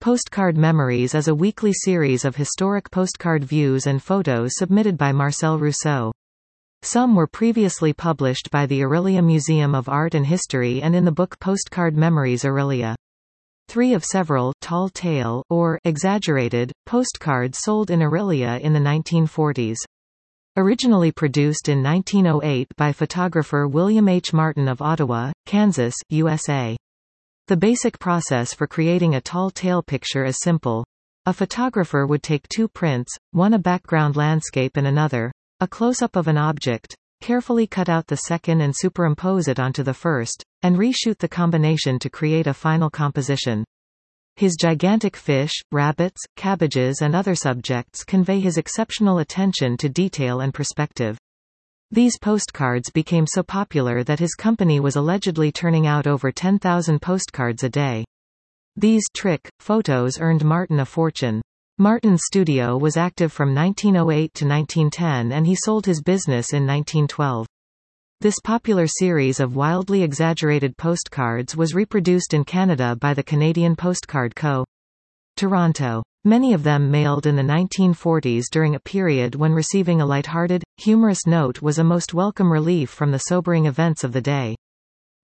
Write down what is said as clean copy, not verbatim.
Postcard Memories is a weekly series of historic postcard views and photos submitted by Marcel Rousseau. Some were previously published by the Orillia Museum of Art and History and in the book Postcard Memories Orillia. 3 of several tall tale, or exaggerated, postcards sold in Orillia in the 1940s. Originally produced in 1908 by photographer William H. Martin of Ottawa, Kansas, USA. The basic process for creating a tall tale picture is simple. A photographer would take 2 prints, one a background landscape and another, a close-up of an object, carefully cut out the second and superimpose it onto the first, and reshoot the combination to create a final composition. His gigantic fish, rabbits, cabbages and other subjects convey his exceptional attention to detail and perspective. These postcards became so popular that his company was allegedly turning out over 10,000 postcards a day. These trick photos earned Martin a fortune. Martin's studio was active from 1908 to 1910 and he sold his business in 1912. This popular series of wildly exaggerated postcards was reproduced in Canada by the Canadian Postcard Co. Toronto. Many of them mailed in the 1940s during a period when receiving a light-hearted, humorous note was a most welcome relief from the sobering events of the day.